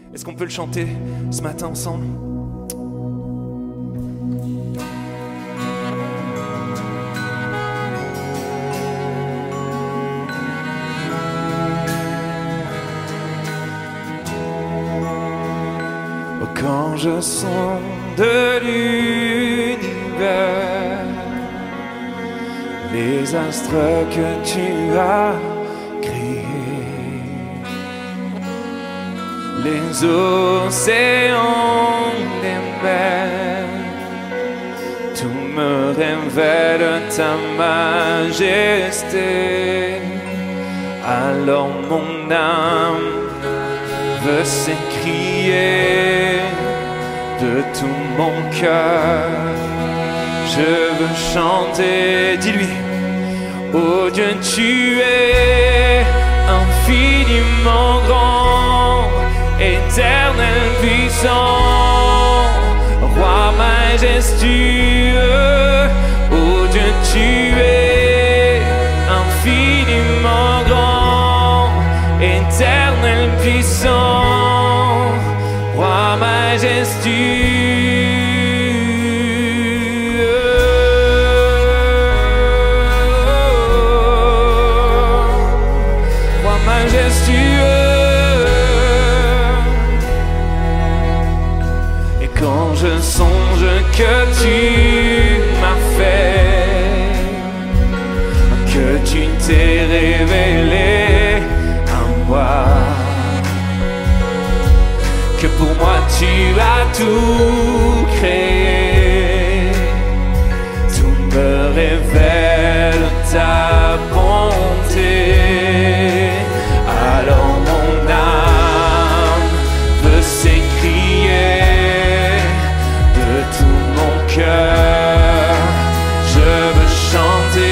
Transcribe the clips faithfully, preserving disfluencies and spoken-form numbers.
Est-ce qu'on peut le chanter ce matin ensemble? Quand je sonde l'univers, les astres que tu as créés, les océans, les mers, tout me révèle ta majesté. Alors mon âme veut s'écrier de tout mon cœur. Je veux chanter, dis-lui, oh Dieu, tu es infiniment grand, éternel puissant, roi majestueux. Oh Dieu, tu es infiniment grand, éternel puissant, roi majestueux. Roi majestueux. Et quand je songe que tu m'as fait, que tu t'es révélé, que pour moi tu as tout créé, tout me révèle ta bonté. Alors mon âme veut s'écrier de tout mon cœur, je veux chanter.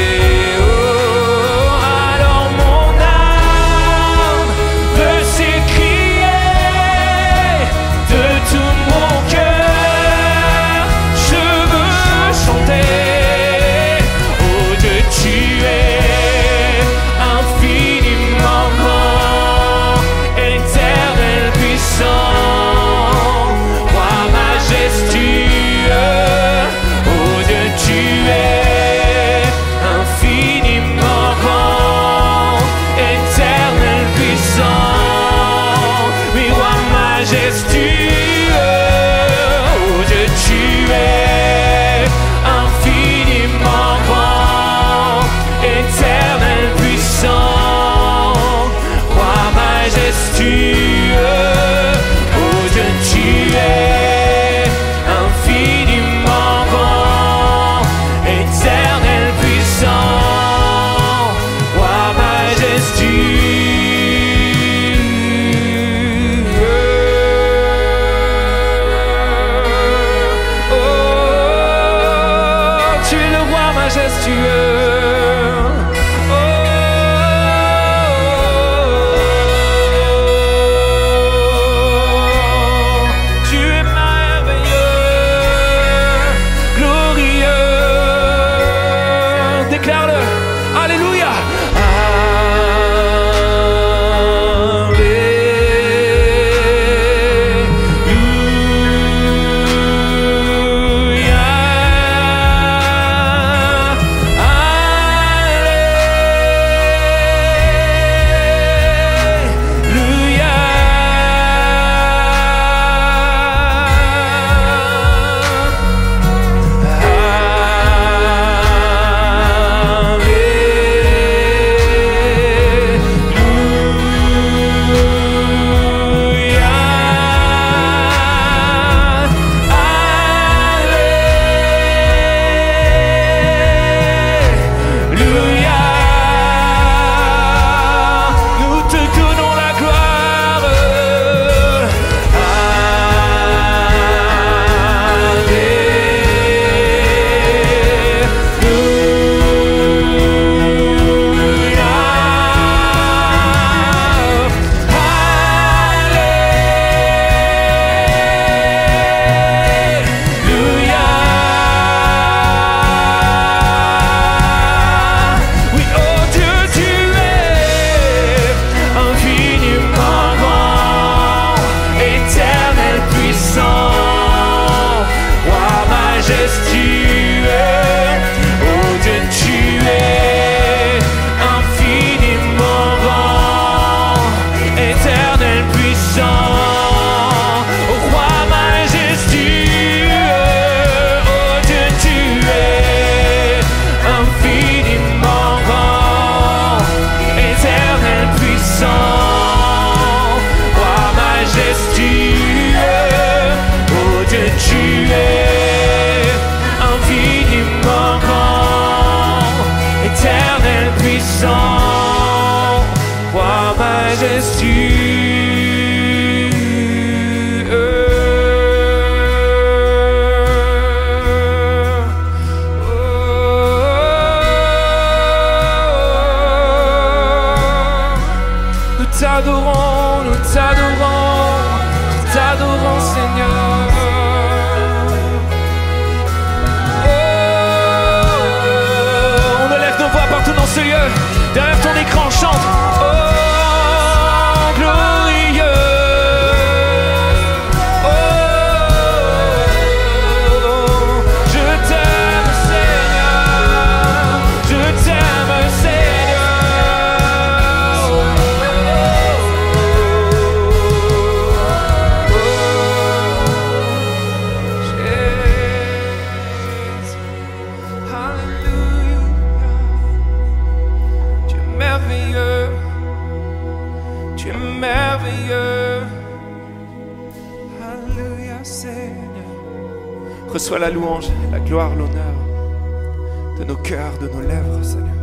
Derrière ton écran, chante. Oh, glorieux. Oh, je t'aime, Seigneur. Je t'aime, Seigneur. Oh, Jésus. Alléluia. Tu es merveilleux. Tu es merveilleux. Alléluia, Seigneur. Reçois la louange, la gloire, l'honneur de nos cœurs, de nos lèvres, Seigneur.